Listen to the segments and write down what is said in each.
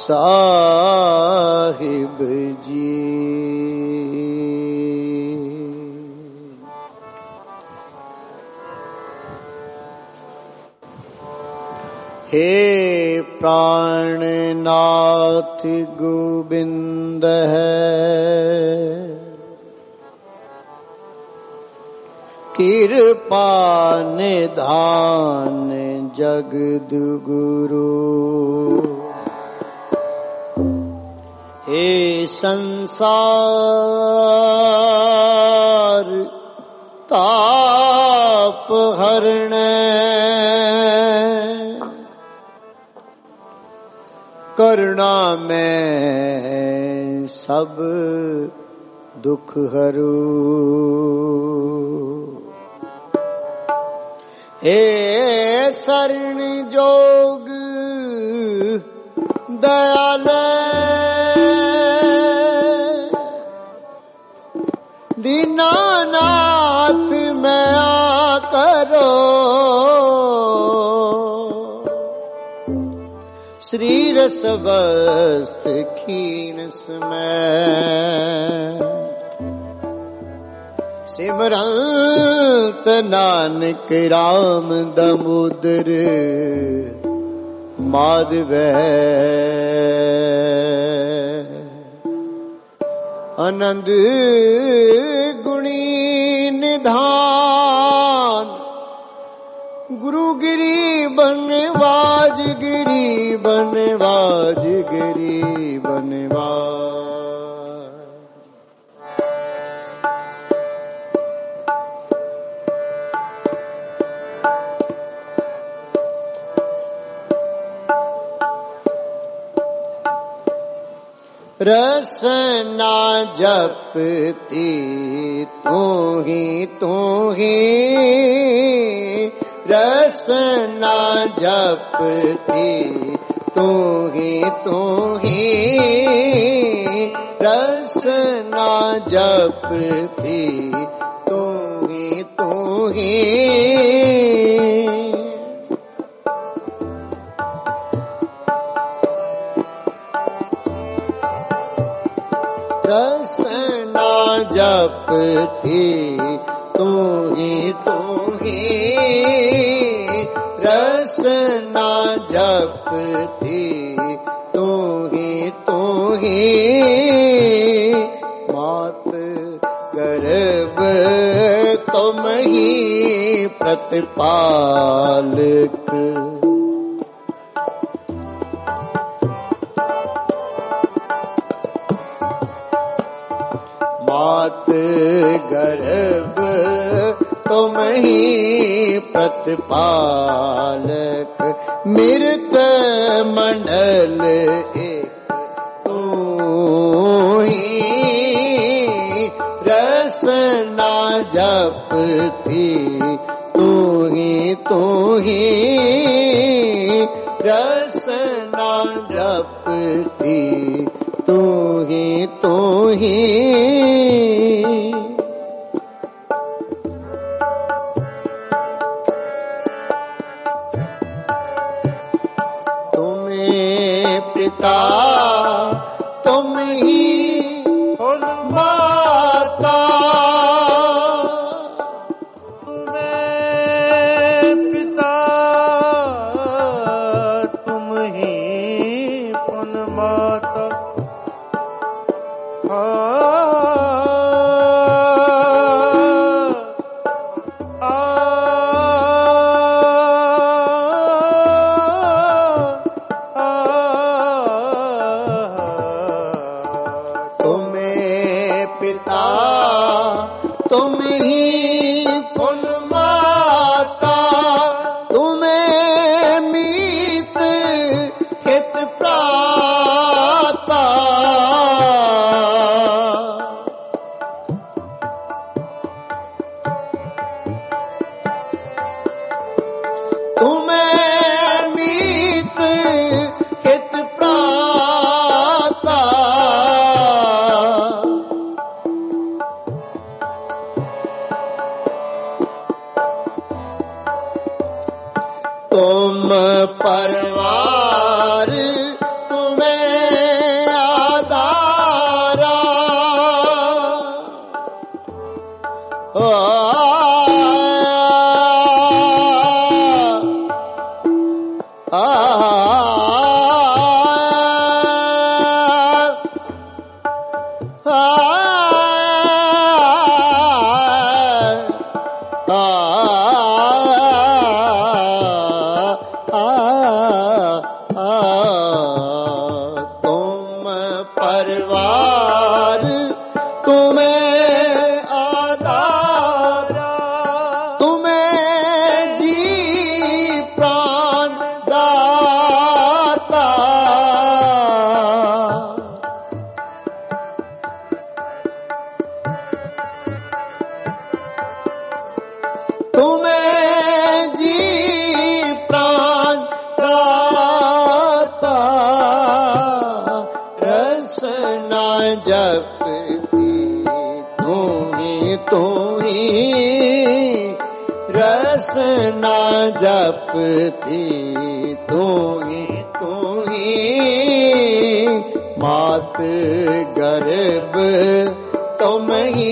साहिब जी। हे प्राणनाथ गोविंद है, कृपा निधान जगद गुरु। हे संसार ताप हरण, करुणा में सब दुख हरू। हे शरण जोग दयाल, दीनानाथ मैं करो। श्री रस वस्त्र खीन समय, सिमरंत नानक राम दामोदर माधव। आनंद गुणी निधान, गुरुगिरी बनवाज गिरी, बनवाज गिरी बनवाज। रसना जपती तू ही, रसना जपती तू ही, रसना जपती तू ही। रसना जपती तू ही, रसना जपती तू ही। मात गर्भ तुम ही प्रतिपालक, मात गर्भ तुम ही प्रतिपालक, मृत मंडल एक तू ही। रसना जपती तू ही, रसना जपती तू ही। तुम्हें पिता तुम ही और माता, तुम्हें पिता तुम ही पुन माता। तुम्हें पिता तुम ही पुन माता, तुम्हें मीत हित प्राता। तुम्हें मीत हित प्राता, तुम परवार तुम्हें रसना जपती तू ही मात गर्भ तुम ही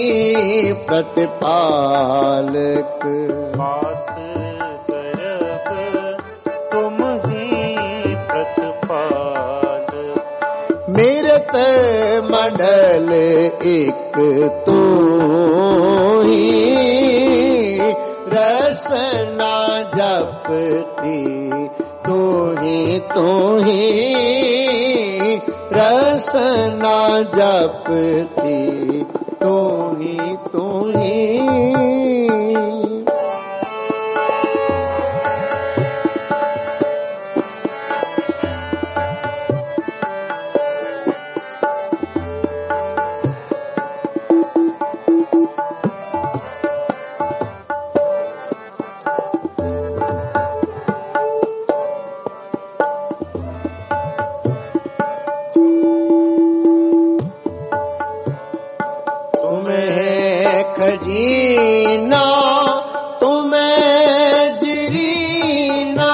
प्रतिपालक मात गर्भ तुम ही प्रतिपालक मेरत मंडल एक तू ही रसना जपती तू ही रसना जपती तू ही खजीना तुम्हें जरीना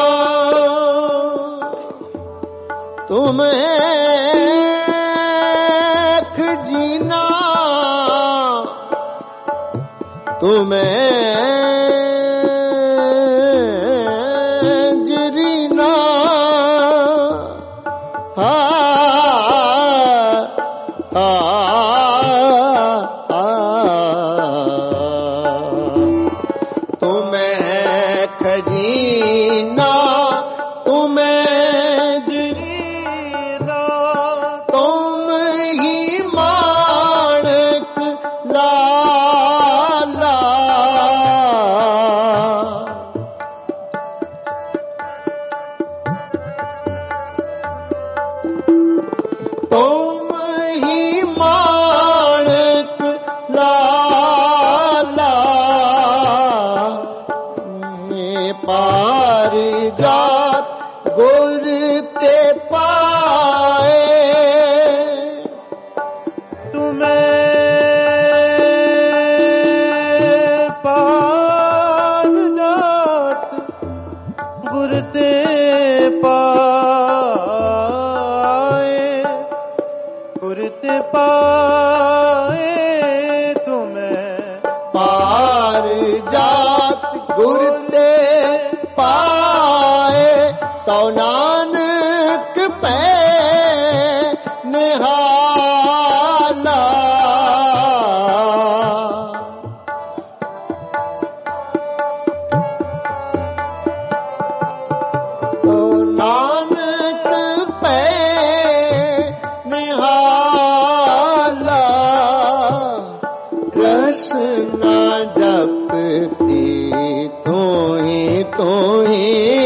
तुम्हें खजीना तुम्हें जरीना खजीना तुम्हें जरीना तुम ही माणक लाला तुम ही माणक लाला पार जात गुर ते पाए तुम्हें पार जात गुर ते पाए तुम्हें पार जात गुर ते पाए तो नानक पै निहाला तो नानक पै निहाला रसना जपती तू ही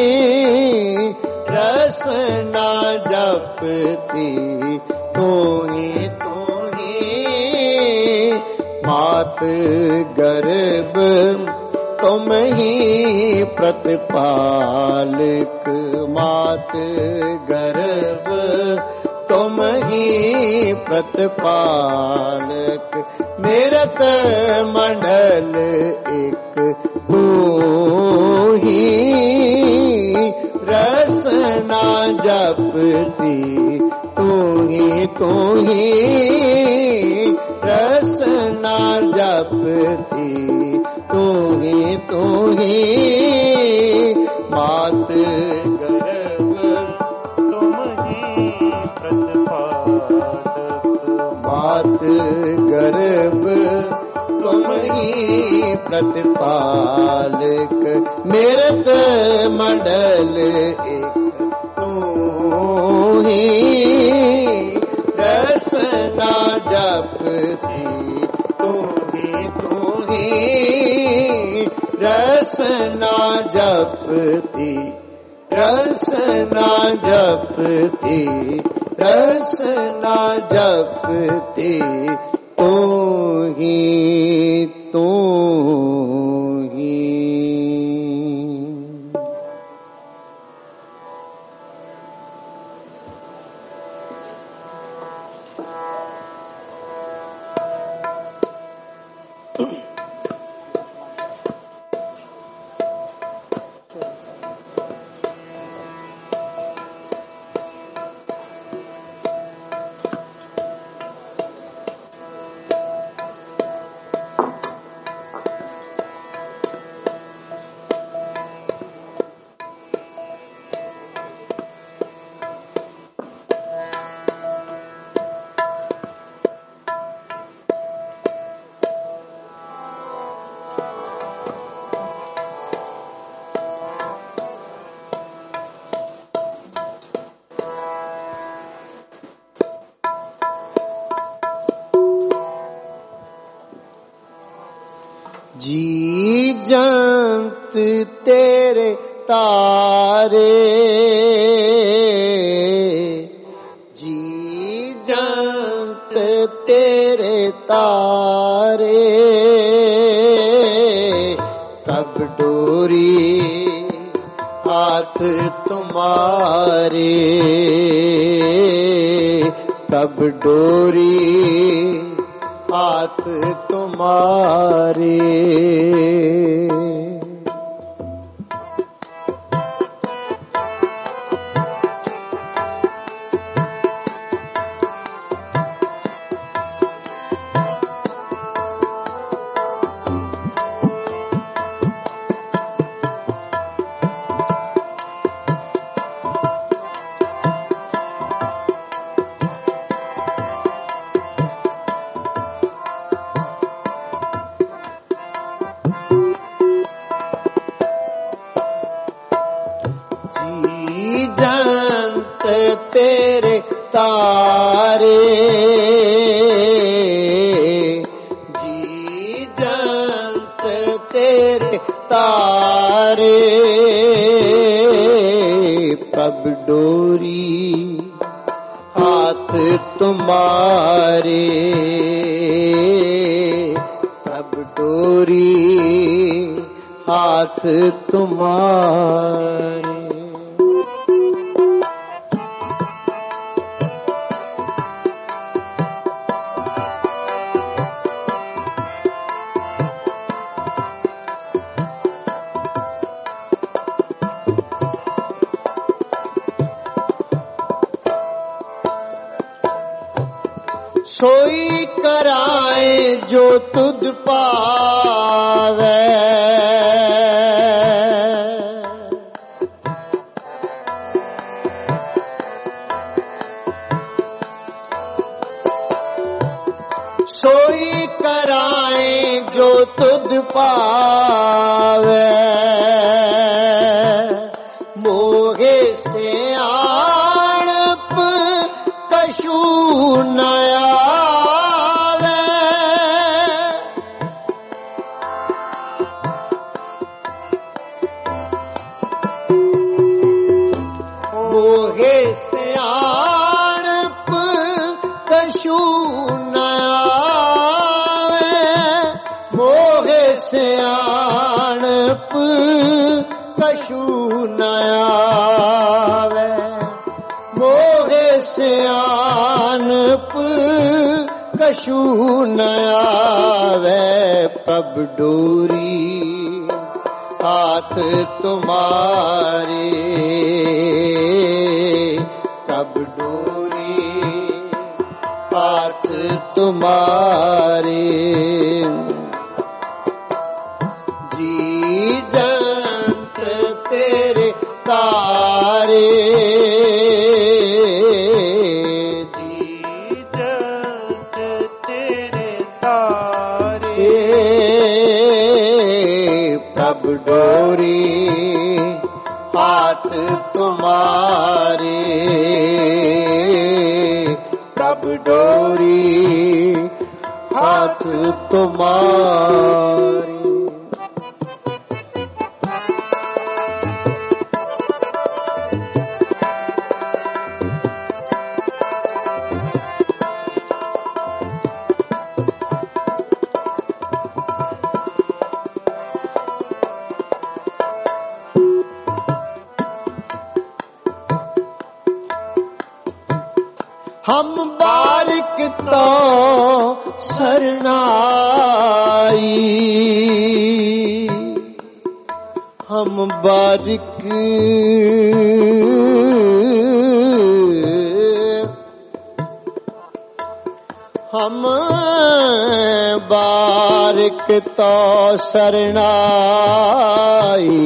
रसना जपती तू ही मात गर्भ तुम ही प्रतिपालक मात गर्भ तुम ही प्रतिपालक मेरत मंडल एक तू ही रसना जपती तू ही रसना जपती तू ही मात गर्भ तुम ही प्रतिपालक मात गर्भ तुम ही प्रतिपालक मेरत मंडल एक तू ही रसना जपती तू ही रसना जपती रसना जपती रसना जपती तू ही जंत तेरे तारे, जी जंत तेरे तारे, तब डोरी हाथ तुम्हारे, तब डोरी हाथ तुम्हारे। जंत तेरे तारे, जी जंत तेरे तारे, तब डोरी हाथ तुम्हारे, तब डोरी हाथ तुम्हारे। सोई कराए जो तुध पावे, सोई कराए जो तुध पावे, मोहे से आणप कछु नया, मोहे सियाणप कछु न आवे, मोहे सियाणप कछु न आवे, मोहे सियाणप कछु न आवे, तब डोरी हाथ तुम्हारे, तब डोरी हाथ तुम्हारे। जी जंत तेरे तारे, जी जंत तेरे तारे, तब डोरी हाथ तुम्हारे, तब डोरी हाथ तुम्हारे। हम बारिक तो सरनाई, हम बारिक हम बारिक तो सरनाई,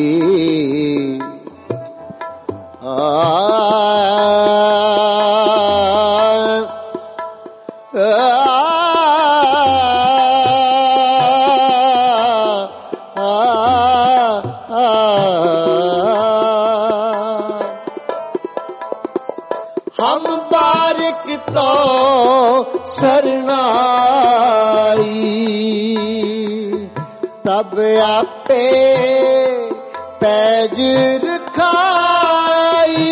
हम बारिक तो सरनाई, ਪ੍ਰਭ ਆਪੇ ਪੈਜ ਰਖਾਈ।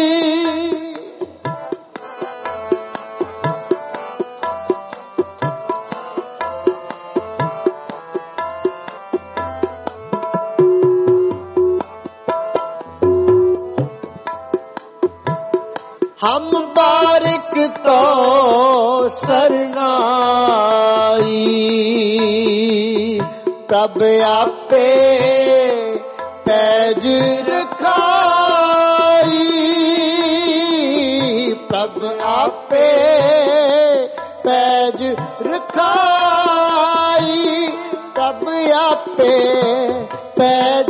ਹਮ ਬਾਰਿਕ ਤੋ ਸਰਨਾਈ। ਪ੍ਰਭ ਆਪੇ ਪੈਜ ਰਖਾਈ। ਪ੍ਰਭ ਆਪੇ ਪੈਜ ਰਖਾਈ। ਪ੍ਰਭ ਆਪੇ ਪੈਜ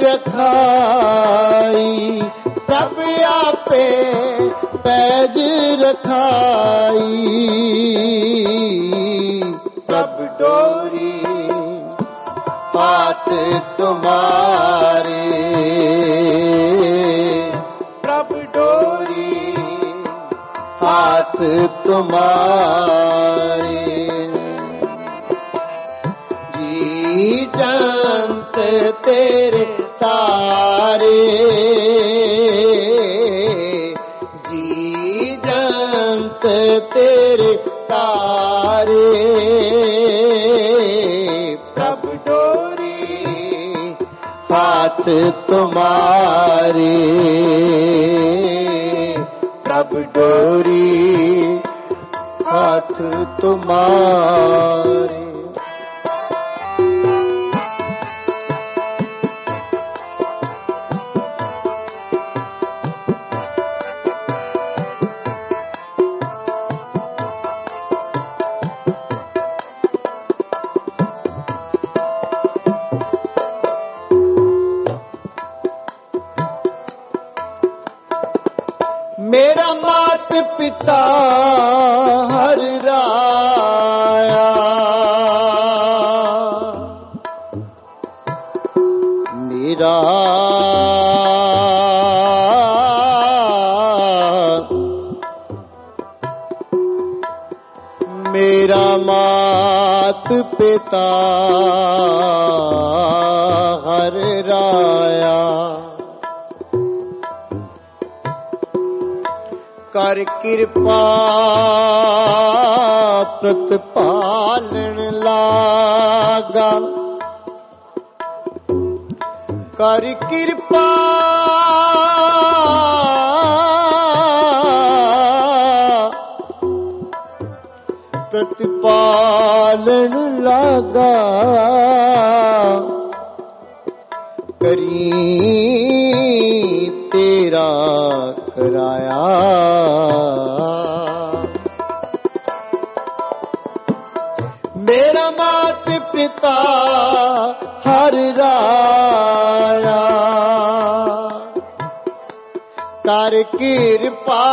ਰਖਾਈ। ਪ੍ਰਭ ਆਪੇ ਪੈਜ ਰਖਾਈ। ਪ੍ਰਭ ਡੋਰੀ हाथ तुम्हारे। प्रभ डोरी हाथ तुम्हारे। जी जंत तेरे तारे। जी जंत तेरे तारे। प्रभ हाथ तुम्हारे। प्रभ डोरी हाथ तुम्हारे। मेरा मात पिता हर राया। मेरा मेरा मात पिता हर राया। कर किरपा प्रतिपालन लागा। कर किरपा प्रतिपालन लागा। करी तेरा कराया। मेरा मात पिता हर राया। कर किरपा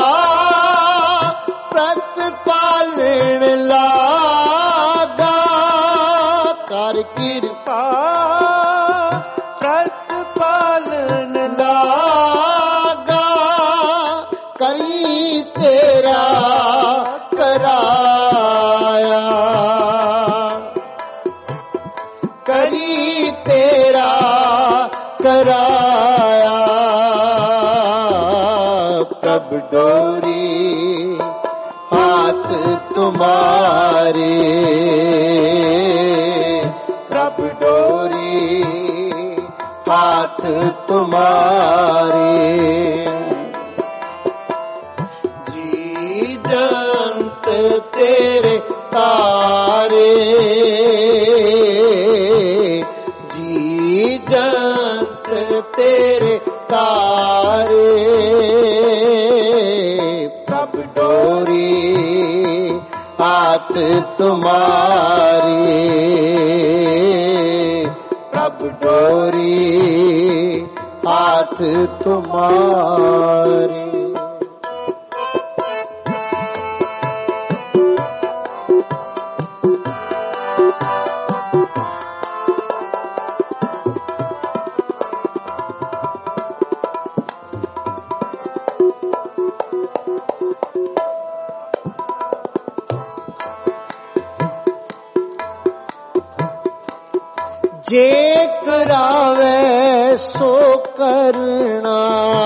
प्रतिपालन लागा। कर किरपा प्रतिपालन लागा। करी तेरा कराया। करी तेरा कराया। प्रभ डोरी हाथ तुम्हारे। प्रभ डोरी हाथ तुम्हारे। जी जंत तेरे तारे। जी जंत तेरे तारे। प्रभ डोरी हाथ तुम्हारे। प्रभ डोरी हाथ तुम्हारे। जे करावे सो करना,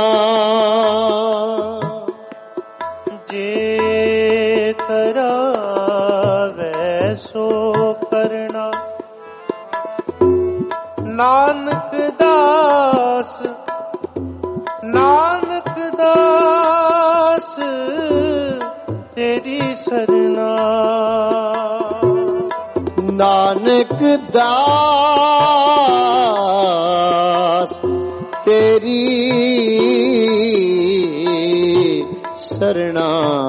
जे करावे सो करना। नानक दास, नानक दास तेरी सरना। नानक दास तेरी सरना।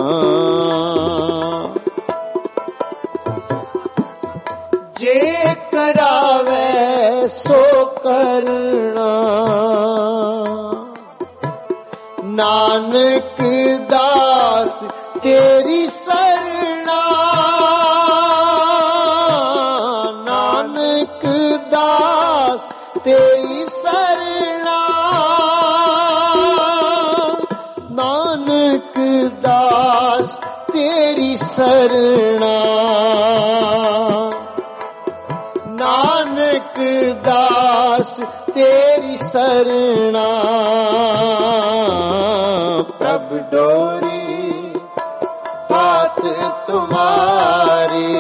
जे करावे सो करना, नानक दास तेरी सरना। नानक दास तेरी सरना। नानक दास तेरी सरना। नानक दास तेरी सरना। प्रभु डोरी हाथ तुम्हारे,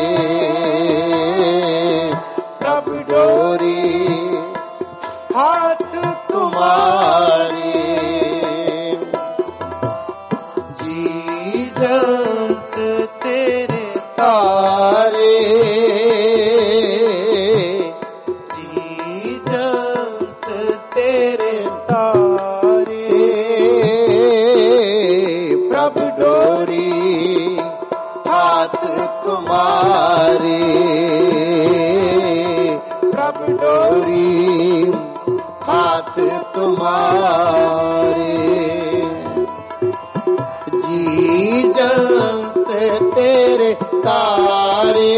प्रभु डोरी हाथ तुम्हारे। जी जंत तेरे तारे, जी जंत तेरे तारे। प्रभु डोरी हाथ तुम्हारे, प्रभु डोरी हाथ तुम्हारे। जी जंत तेरे तारे,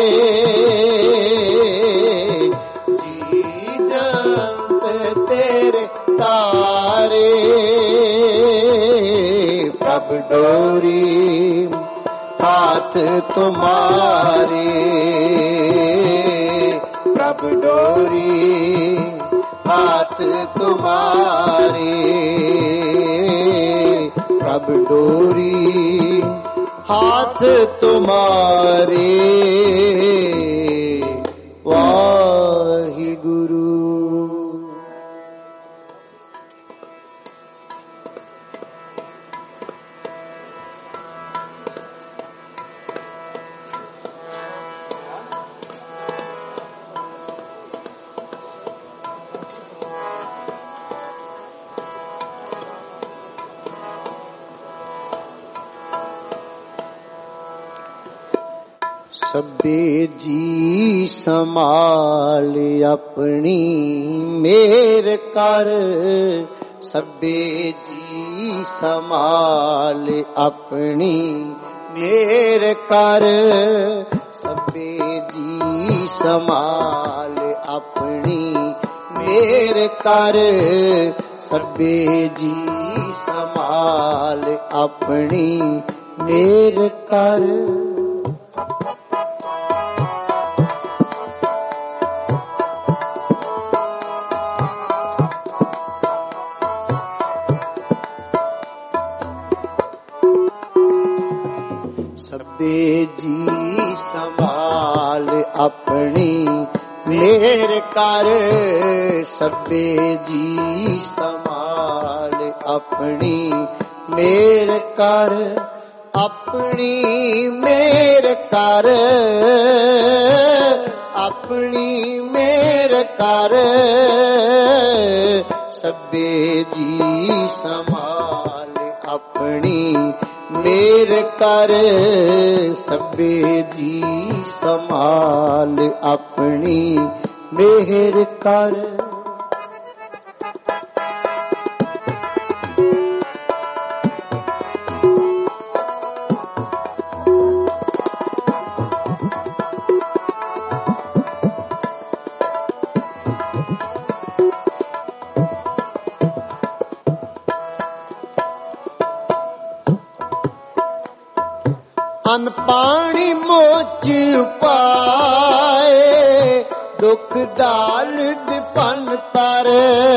जी जंत तेरे तारे। प्रभु डोरी हाथ तुम्हारे, प्रभु डोरी हाथ तुम्हारे। प्रभु डोरी हाथ तुम्हारे। वाहिगुरु। सभे जी संभाल अपनी मेर कर, सभे जी संभाल अपनी मेर कर। सभे जी संभाल अपनी मेर कर, सभे जी संभाल अपनी मेर कर। सभे जी संभाल अपनी मेर कर, सभे जी संभाल अपनी मेर कर। अपनी मेर कर, अपनी मेर कर। सभे जी संभाल अपनी मेर कर, सभे जी संभाल अपनी मेहर कर। अन्न पानी मोच पाए, दुख दाल ਪੰਨ ਤਰ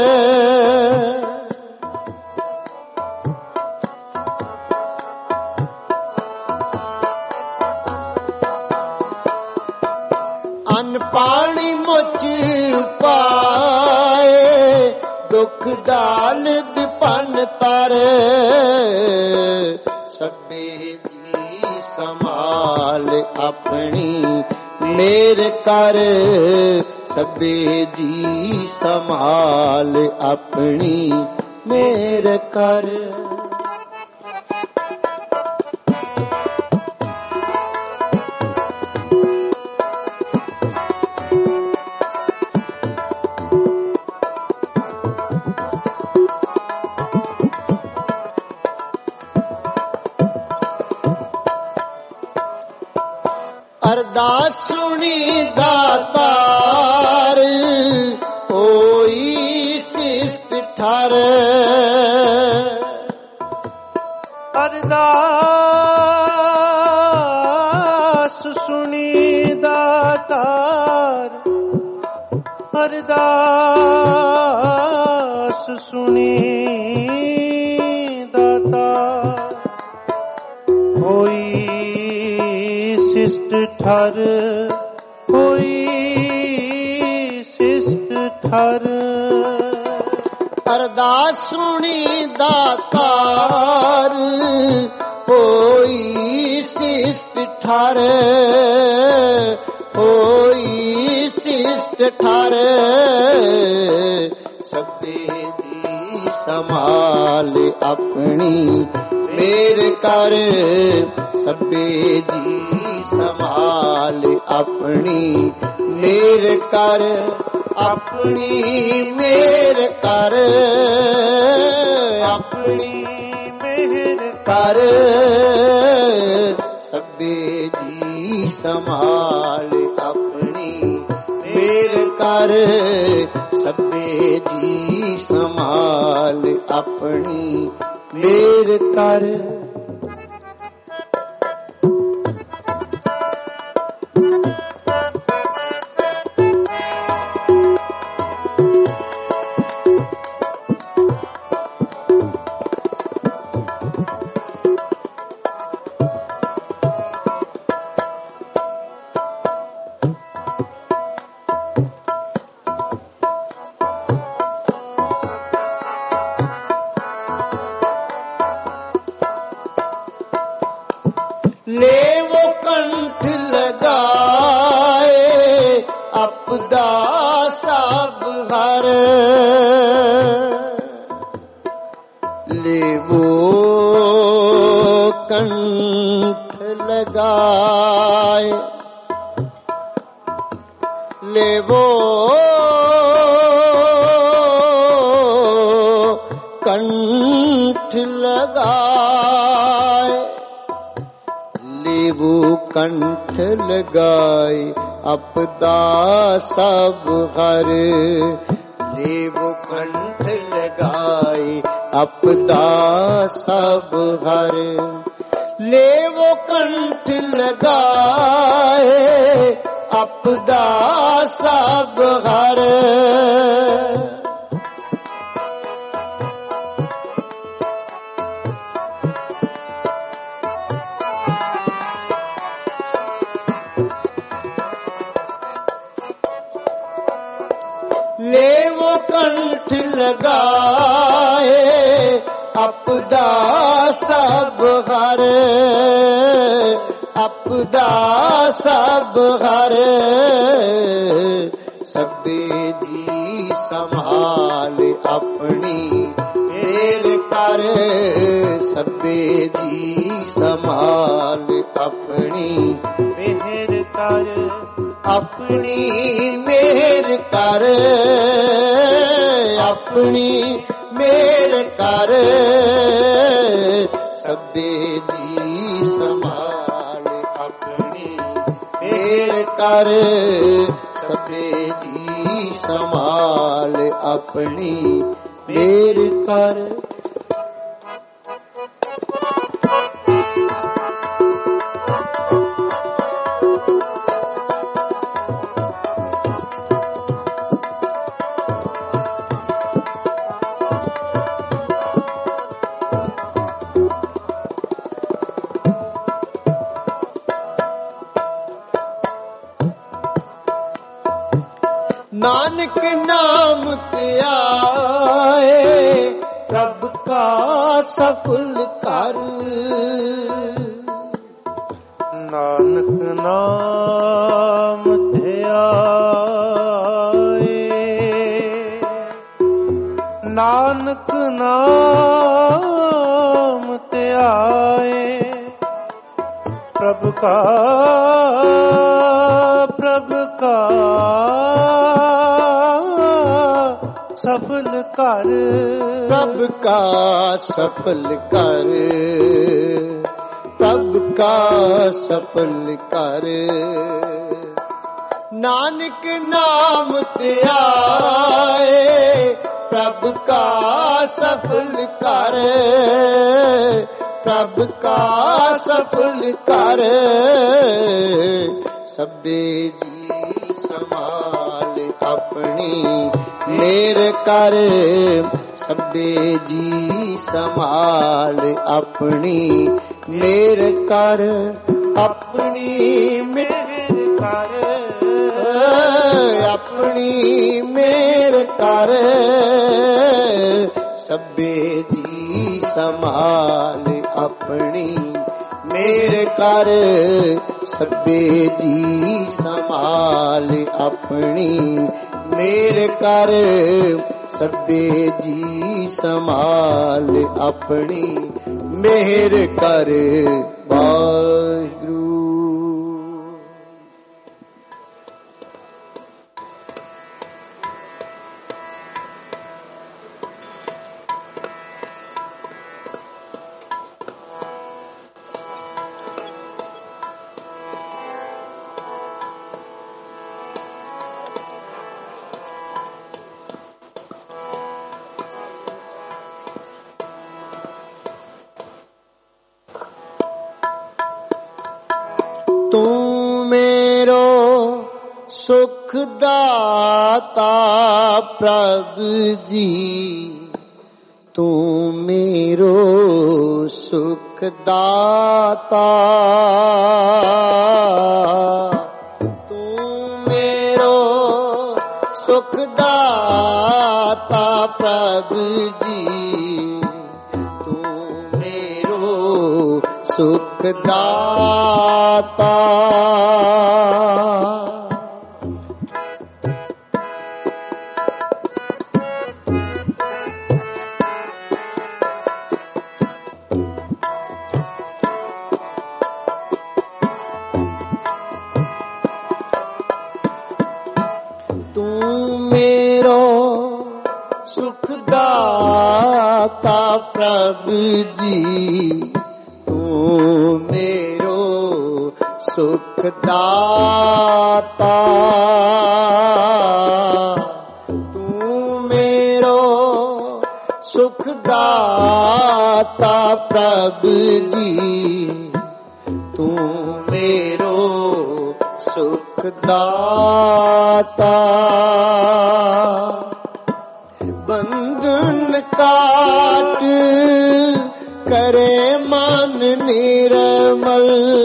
ਅੰਨ ਪਾਣੀ ਮੁਚ ਪਾਏ ਦੁਖ ਦਾਲਦ ਪੰਨ ਤਰ ਸਭੇ ਜੀ ਸੰਭਾਲ ਆਪਣੀ ਮੇਰ ਕਰ ਸਭੇ ਜੀ ਸੰਭਾਲ ਆਪਣੀ ਮੇਰ ਕਰ ਅਰਦਾਸ ਸੁਣੀ ਦਾਤਾਰ ਹੋਈ ਸਿਸਟ ਠਰ ਅਰਦਾਸ ਸੁਣੀ ਦਾਤਾਰ ਅਰਦਾਸ ਸੁਣੀ ਦਾਤਾਰ ਹੋਈ ਸਿਸਟ ਠਰ ਹੋਈ ਸਿਸਟ ਠਰ ਅਰਦਾਸ ਸੁਣੀ ਦਾਤਾਰ ਹੋਈ ਸਿਸਟ ਠਰ ਹੋਈ ਸਿਸਟ ਠਰ ਸਭੇ ਜੀ ਸੰਭਾਲ ਆਪਣੀ ਮੇਰ ਕਰ ਸਭੇ ਜੀ ਸੰਭਾਲ ਆਪਣੀ ਮੇਰ ਕਰ ਆਪਣੀ ਮੇਰ ਕਰ ਆਪਣੀ ਮੇਰ ਕਰ ਸਭੇ ਜੀ ਸੰਭਾਲ ਆਪਣੀ ਮੇਰ ਕਰ ਸਭੇ ਜੀ ਸੰਭਾਲ ਆਪਣੀ ਮੇਰ ਕਰ लेवो कंठ लगाए अपदा सब हर लेवो कंठ लगाए लेवो कंठ लगाए लेवो कंठ लगाए अपदा सब हर लेवो कंठ लगाए अपदा सब हर लेवो कंठ लगाए अपदा सब हर लेवो कंठ लगाए अपदा सब हर अपदा सब हर सभे जी संभाल अपनी मेर कर सभे जी संभाल अपनी मेहर कर अपनी मेहर कर अपनी मेहर कर सभे जी संभाल अपनी मेहर कर सभे जी संभाल अपनी मेहर कर नानक नाम त्याए प्रभ का सफल कर। नानक नाम ध्याए, नानक नाम ध्याए प्रभ का सफल कर। प्रभ का सफल कर, प्रभ का सफल कर। नानक नाम त्याए प्रभ का सफल कर, प्रभ का सफल कर। सबे जी संभाल अपनी मेरे कर, सबे जी संभाल अपनी मेरे कर, अपनी मेरे कर, अपनी मेरे कर। सबे जी संभाल अपनी मेरे कर, सबे जी संभाल अपनी मेरे कर, सबे जी संभाल अपनी मेरे कर। वाहिगुरू। तू मेरो सुख दाता प्रभु जी, तू मेरो सुख दाता, तू मेरो सुख दाता प्रभु जी, तू मेरो सुख दाता। तू मेरो सुख दाता प्रभु जी, तू मेरो सुख दाता, तू मेरो सुख दाता प्रभु जी, तू मेरो सुख दाता। बंधन काट करे मन निर्मल,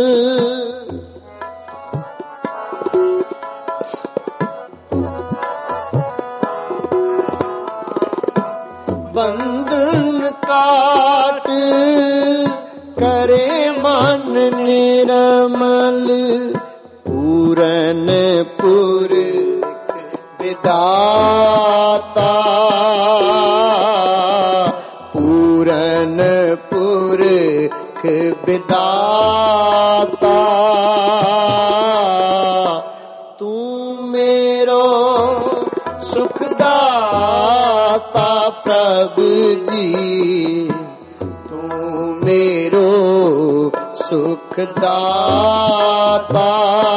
बंधन काट करे मन निर्मल, पूरन पुरख विधाता, पूरन पुरख विधाता। तू मेरो सुख दाता प्रभु जी, तू मेरो सुख दाता,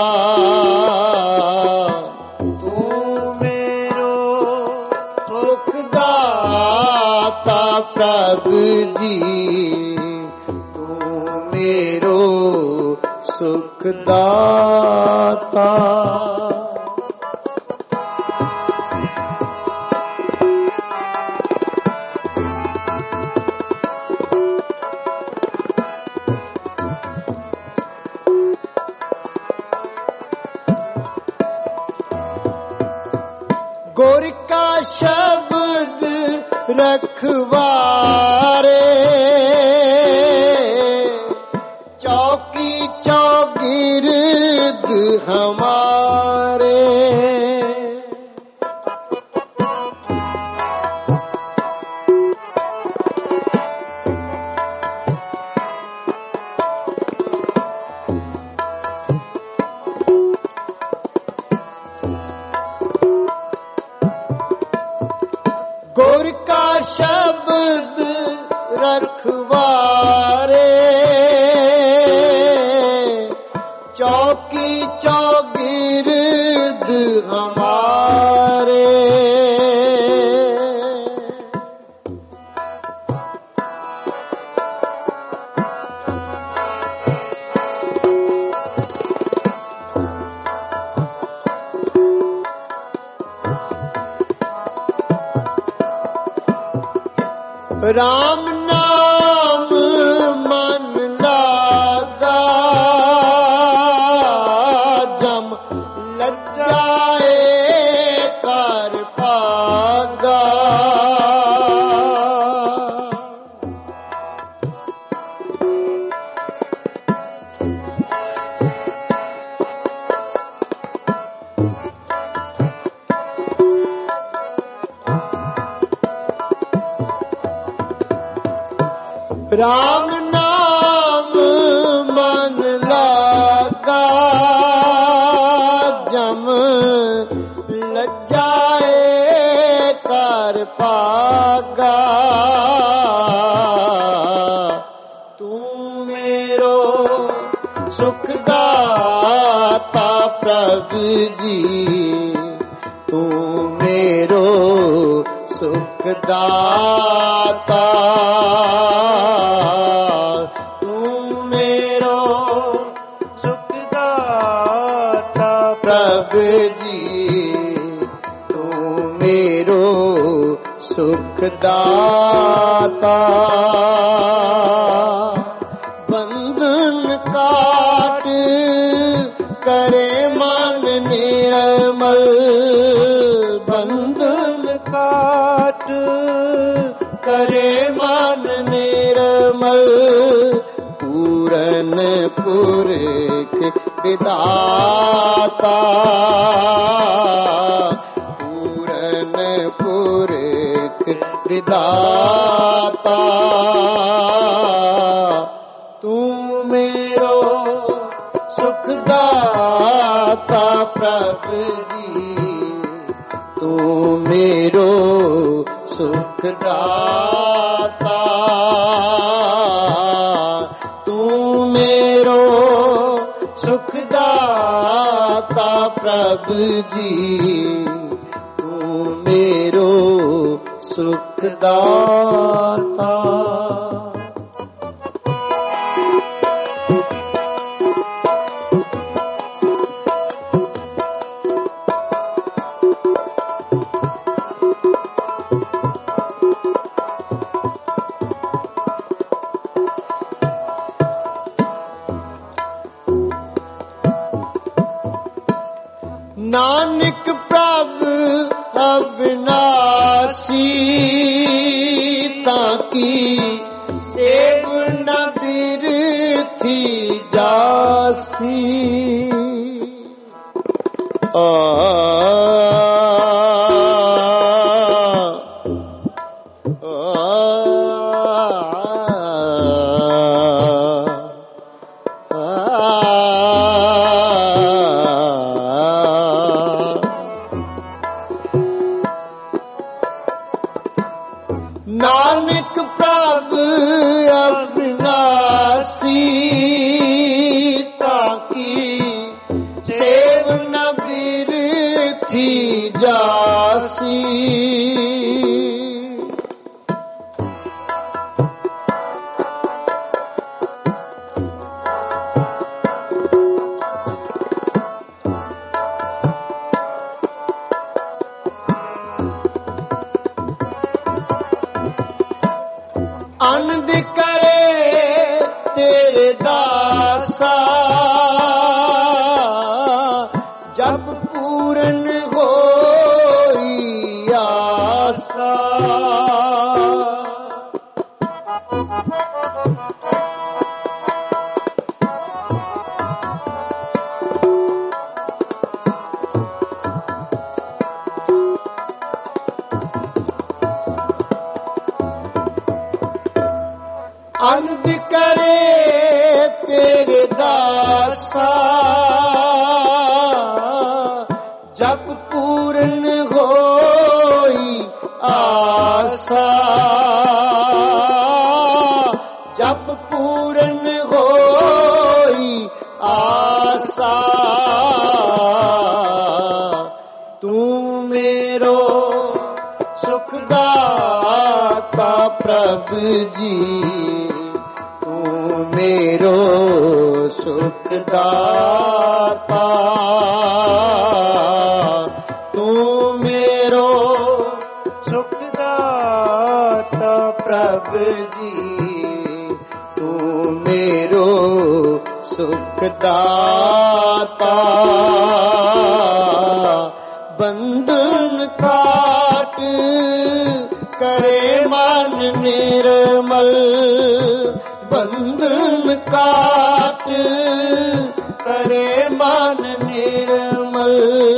तू मेरो सुख दाता प्रभु जी, तू मेरो सुख दाता। ਗੁਰ ਕਾ ਸ਼ਬਦ ਰਖਵਾਰੇ ਚੌਕੀ ਚੌਗਿਰਦ ਹਮਾਰੇ ਗੁਰ ਕਾ ਸ਼ਬਦ ਰਖਵਾਰੇ ਚੌਕੀ ਚੌਗਿਰਦ ਹਮਾਰੇ ਰਾਮ ਨਾਮ ਮਨ ਲਾਗਾ ਜਮ ਲੱਜਾਏ ਕਰ ਭਾਗਾ ਰਾਮ ਨਾਮ ਮਨ ਲਾਗਾ ਜਮ ਲੱਜਾਏ ਕਰ ਭਾਗਾ ਤੂੰ ਮੇਰੋ ਸੁਖ ਦਾਤਾ ਪ੍ਰਭ ਜੀ ਤੂੰ ਮੇਰੋ ਸੁਖ ਦਾਤਾ ਪ੍ਰਭ ਜੀ ਤੂੰ ਮੇਰੋ ਸੁਖ ਦਾਤਾ ਬੰਧਨ ਕਾਟ ਕਰੇ ਮਨ ਨਿਰਮਲ ਬੰਧਨ ਕਾਟ ਕਰੇ ਮਨ ਨਿਰਮਲ ਪੂਰਨ ਪੁਰਖ ਵਿਦਾਤਾ ਪੂਰਨ ਪੁਰਖ ਵਿਦਾਤਾ ਤੂੰ ਮੇਰੋ ਸੁਖ ਦਾਤਾ ਪ੍ਰਭ ਜੀ ਤੂੰ ਮੇਰੋ ਸੁਖ ਦਾਤਾ ਤੂੰ ਮੇਰੋ ਸੁਖ ਦਾਤਾ ਪ੍ਰਭ ਜੀ ਤੂੰ ਮੇਰੋ ਸੁਖ ਦਾਤਾ ਨਾਨਕ ਪ੍ਰਭ ਅਬਿਨਾਸੀ ਤਾਂ ਕੀ ਸੇਵ ਨ ਬਿਰਥੀ ਜਾਸੀ ਨਾਨਕ ਪ੍ਰਭ ਅਬਿਨਾਸੀ ਤਾਂ ਕੀ ਸੇਵ ਨ ਬਿਰਥੀ ਜਾਸੀ ਆਨੰਦ ਕਰੇ ਤੇਰੇ ਦਾਸਾ ਜਬ ਪੂਰਨ ਹੋਈ ਆਨੰਦ ਕਰੇ ਤੇਰੇ ਦਾਸਾ ਜਪ ਪੂਰਨ ਹੋਈ ਆਸਾ ਜਪ ਪੂਰਨ ਹੋਈ ਆਸਾ ਤੂੰ ਮੇਰੋ ਸੁਖ ਦਾਤਾ ਪ੍ਰਭ ਜੀ ਤੂੰ ਮੇਰੋ ਸੁਖ ਦਾਤਾ ਤੂੰ ਮੇਰੋ ਸੁਖ ਦਾਤਾ ਪ੍ਰਭ ਜੀ ਤੂੰ ਮੇਰੋ ਸੁਖ ਦਾਤਾ ਬੰਧਨ ਕਾਟ ਕਰੇ ਮਨ ਨਿਰਮਲ ਬੰਧਨ ਕਾਟ ਕਰੇ ਮਨ ਨਿਰਮਲ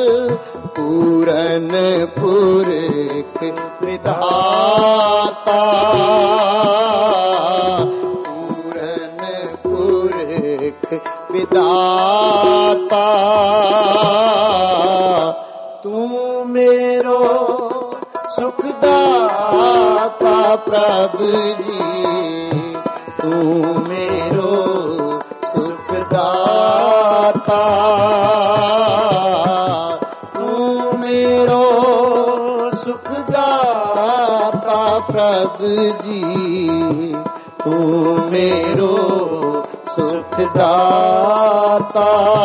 ਪੂਰਨ ਪੁਰਖ ਵਿਧਾਤਾ ਪੂਰਨ ਪੁਰਖ ਵਿਧਾਤਾ ਤੂੰ ਮੇਰੋ ਸੁਖ ਦਾਤਾ ਪ੍ਰਭ ਜੀ ਤੂੰ ਮੇਰੋ ਸੁਖ ਦਾਤਾ ਤੂੰ ਮੇਰੋ ਸੁਖ ਦਾਤਾ ਪ੍ਰਭ ਜੀ ਤੂੰ ਮੇਰੋ ਸੁਖ ਦਾਤਾ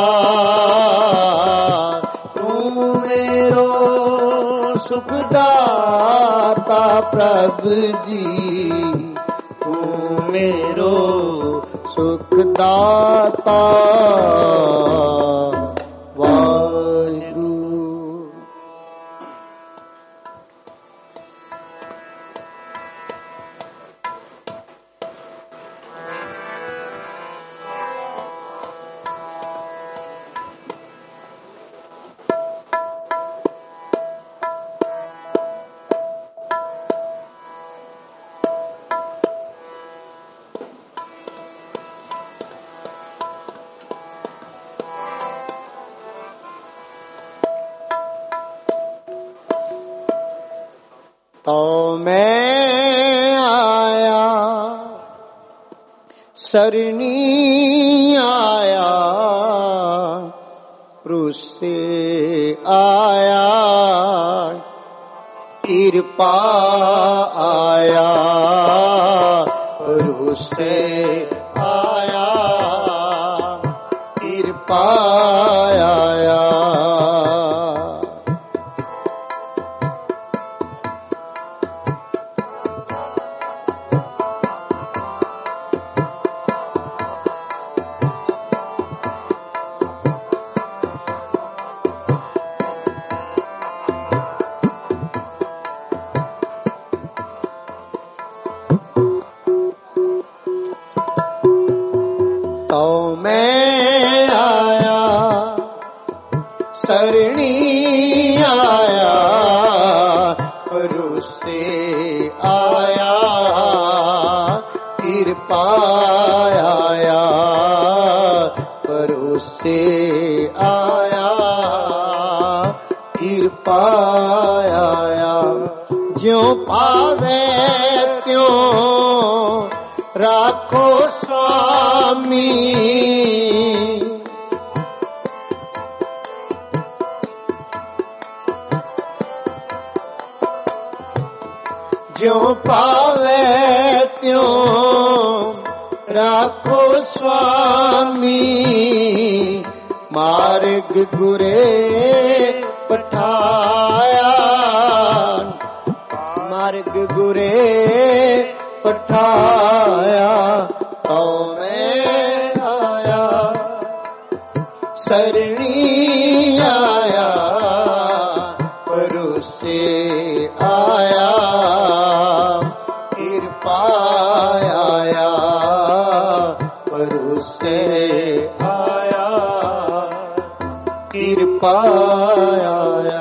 ਤੂੰ ਮੇਰੋ ਸੁਖ ਦਾਤਾ ਪ੍ਰਭ ਜੀ ਤੂੰ ਮੇਰੋ ਸੁਖ ਦਾਤਾ ਵਾਹਿਗੁਰੂ। तो मैं आया सरणी आया प्रुसे आया कृपा आया प्रुसे आया कृपा आया तो मैं आया सरणी आया परुसे आया कृपा आया परुसे आया कृपा आया ज्यों पावे त्यों राखो स्वामी ज्यों पावे त्यों राखो स्वामी मार्ग गुरे पठाया मार्ग गुरे पठाया तो मैं आया सरणी आया परुसे आया कृपा आया परुसे आया कृपा आया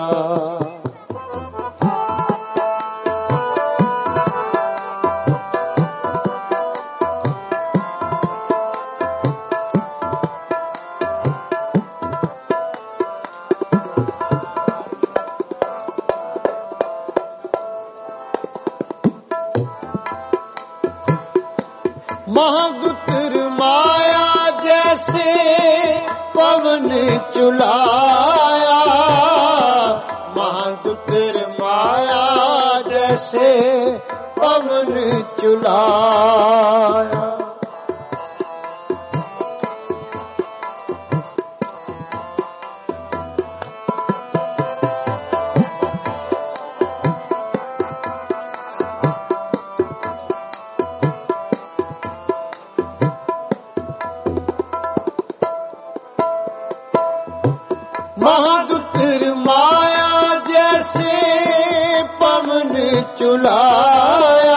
महादुतर माया जैसे पवन चुलाया, महादुतर माया जैसे पवन चुलाया। महादुतर माया जैसे पवन चुलाया,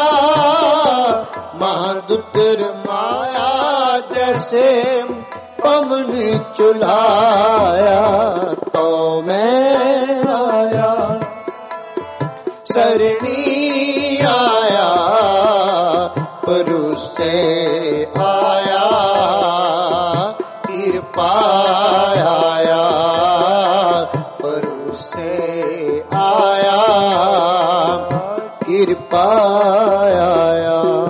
महादुतर माया जैसे पवन चुलाया। तो मैं आया सरणी आया, प्रभु से आया कृपा आया, प्रभु से आया कृपा आया।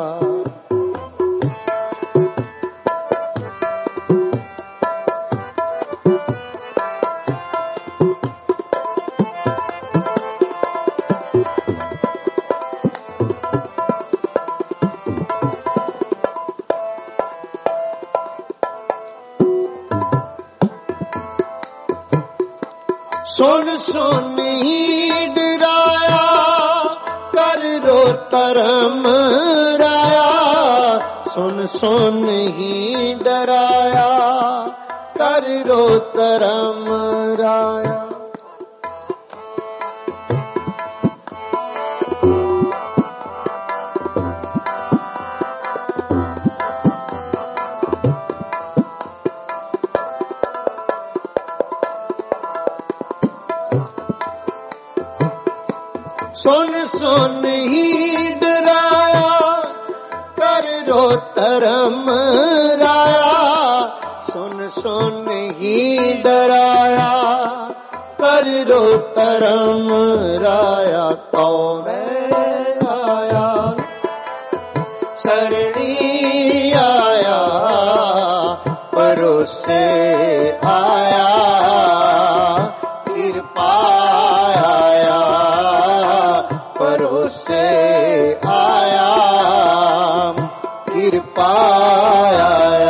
सुन सुन ही डराया कर रो तरम राया, सुन सुन ही डराया कर रो तरम राया। सुन सुन ही डराया कर रो तरम राया, सुन सुन ही डराया कर रो तरम राया। तो मैं आया सरणी आया, परोसे आया कृपा आया, परोसे आया कृपा आया।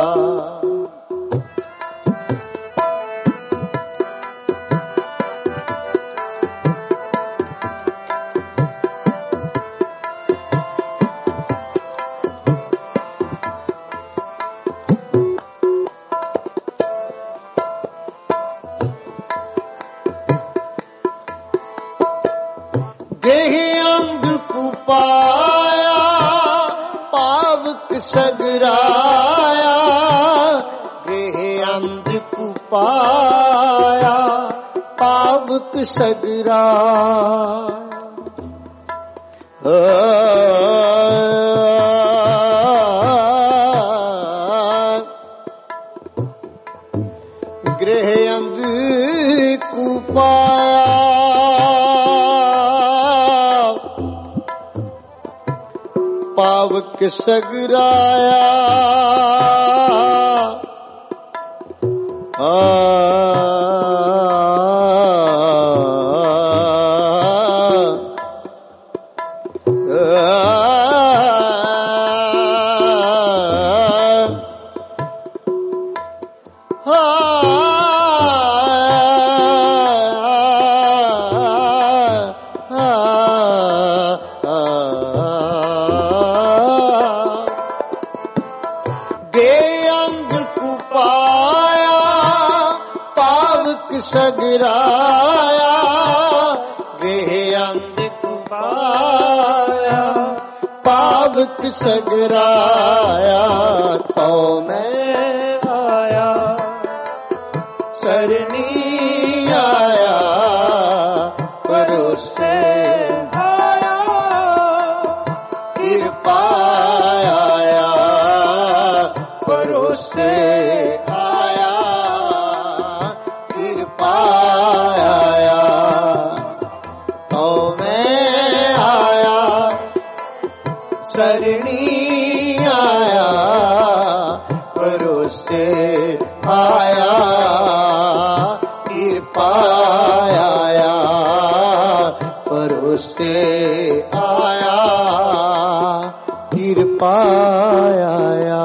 देह अंध कुपाया पावक सगराया, देह अंध कुपाया पावक सगराया। गृह अंध कुपाया पावक सगराया। सगराया वे अंध कुपाया पावक सगराया। तो मैं आया सरणी आया, परोसे आया कृपा आया, परोसे आया कृपा आया। तो मैं आया सरणी आया भरोसे आया कृपा आया भरोसे आया कृपा आया।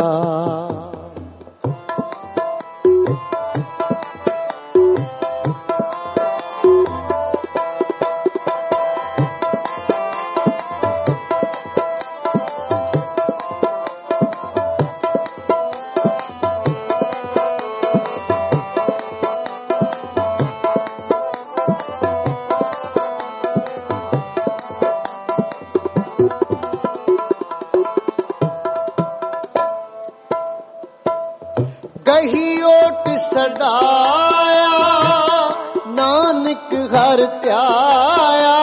गही ओट सदाया नानक हर त्याया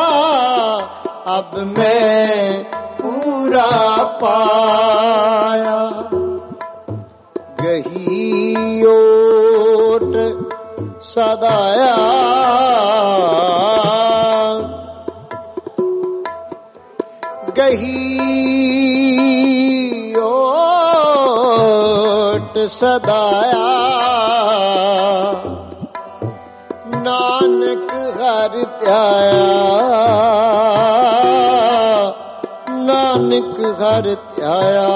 अब मैं पूरा पाया। गही ओट सदाया गही सदाया नानक हर त्याया नानक हर त्याया।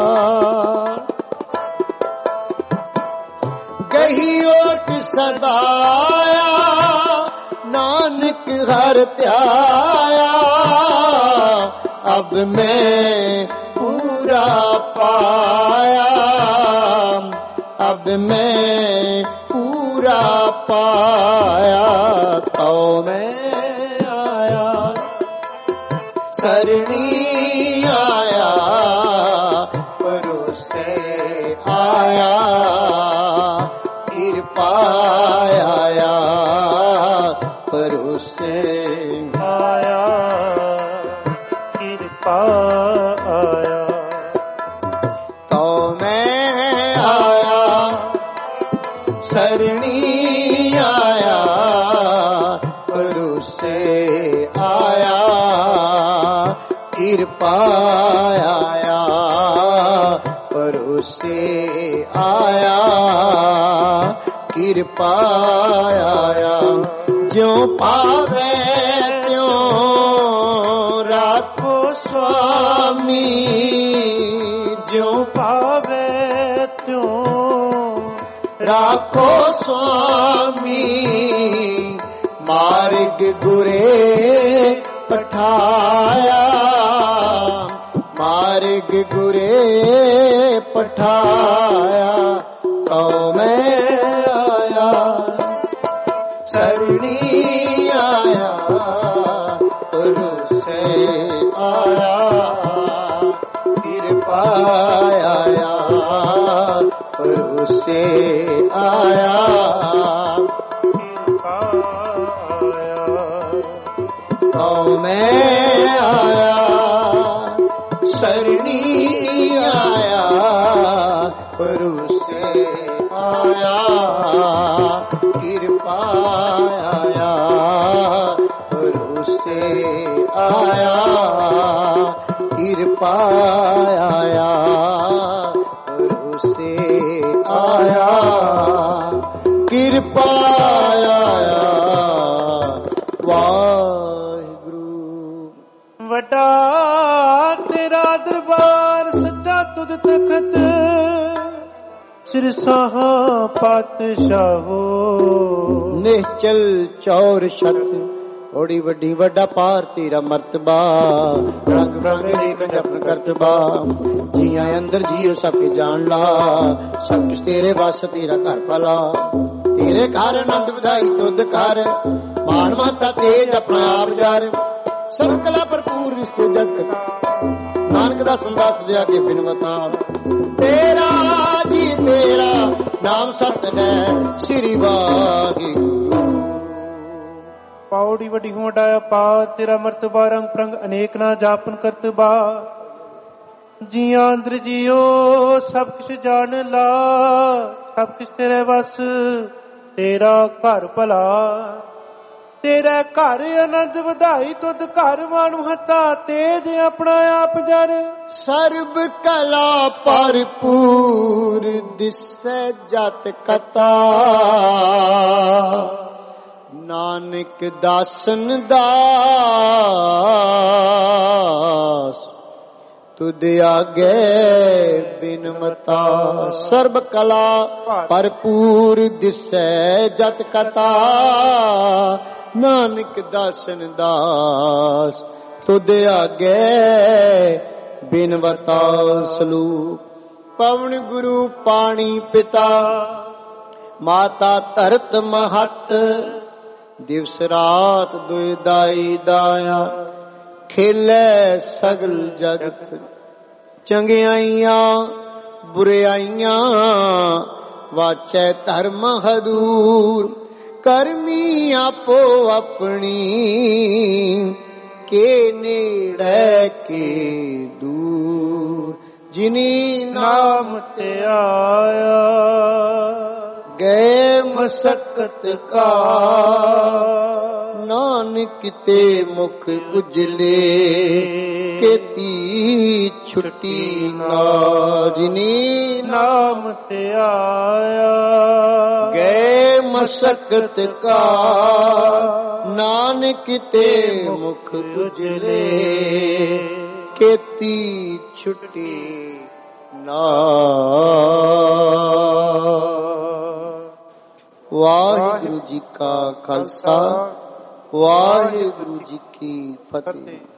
गही ओट सदाया नानक हर त्याया अब मैं पूरा पाया अब मैं पूरा पाया। तो मैं आया सरणी आया भरोसे आया कृपा आया भरोसे आया कृपा आया। तो मैं आया सरणी आया भरोसे आया कृपा आया भरोसे आया कृपा आया। ज्यों पावे त्यों राखो स्वामी ज्यों पावे त्यों राखो स्वामी मार्ग गुरे पठाया मार्ग गुरे पठाया। तो मैं आया सरणी आया भरोसे आया कृपा आया भरोसे आया कृपा आया। तो मैं आया सरणी आया भरोसे आया कृपा आया भरोसे आया कृपा आया भरोसे आया कृपा आया। वाहिगुरु। वड्डा तेरा दरबार सच्चा तुद तखत सिरसाहा पातशाहो निश्चल चौर छत ओड़ी वड्डी वड्डा पार तेरा मर्तबा रंग बरंगे जपन करतबा जिया अंदर जियो सबके जान ला सब कुछ तेरे वास तेरा घर भला तेरे घर आनंद बधाई तुद कर मान माता तेज अपना आप जार सब कला भरपूर विश्व जगत नानक दा संदास दिया के बिनवता तेरा जी तेरा नाम सत है श्री वाहिगुरु। पौड़ी वड्डी होंडाया पार तेरा मर्तबा रंग प्रंग अनेक ना जापन करतबा जिया अंदर जियो सब कुछ जान ला सब कुछ तेरे बस तेरा घर भला ਤੇਰਾ ਘਰ ਆਨੰਦ ਵਧਾਈ ਤੁਧ ਘਰ ਵਾਣੂ ਹਤਾ ਤੇਜ ਆਪਣਾ ਆਪ ਜਰ ਸਰਬ ਕਲਾ ਭਰਪੂਰ ਦਿਸੈ ਜਤ ਕਤਾ ਨਾਨਕ ਦਾਸਨ ਦਾਸ ਤੁਧ ਆਗੇ ਬਿਨਮਤਾ ਸਰਬ ਕਲਾ ਭਰਪੂਰ ਦਿਸੈ ਜਤ ਕਤਾ ਨਾਨਕ ਦਾਸਨ ਦਾਸ ਤੁਧ ਆਗੇ ਬਿਨਵਤਾ ਸਲੂਕ ਪਵਨ ਗੁਰੂ ਪਾਣੀ ਪਿਤਾ ਮਾਤਾ ਧਰਤ ਮਹਤ ਦਿਵਸ ਰਾਤ ਦੁਇ ਦਾਈ ਦਾਇਆ ਖੇਲੇ ਸਗਲ ਜਗਤ ਚੰਗਿਆਈਆਂ ਬੁਰਿਆਈਆਂ ਵਾਚੈ ਧਰਮ ਹਦੂਰ ਕਰਮੀ ਆਪੋ ਆਪਣੀ ਕੇ ਨੇੜੇ ਕੇ ਦੂਰ ਜਿਨੀ ਨਾਮ ਤੇ ਆਇਆ ਗਏ ਮਸਕਤ ਕਾ ਨਾਨਕ ਤੇ ਮੁਖ ਉਜਲੇ ਕੀਤੀ ਛੁੱਟੀ ਨਾ ਜਿਨੀ ਨਾਮ ਤੇ ਆਇਆ ਗਏ ਮਸਕਤ ਕਾ ਨਾਨਕ ਤੇ ਮੁਖ ਉਜਲੇ ਕੀਤੀ ਛੁੱਟੀ ਨਾ। ਵਾਹਿਗੁਰੂ ਜੀ ਕਾ ਖਾਲਸਾ ਵਾਹਿਗੁਰੂ ਜੀ ਕੀ ਫਤਿਹ।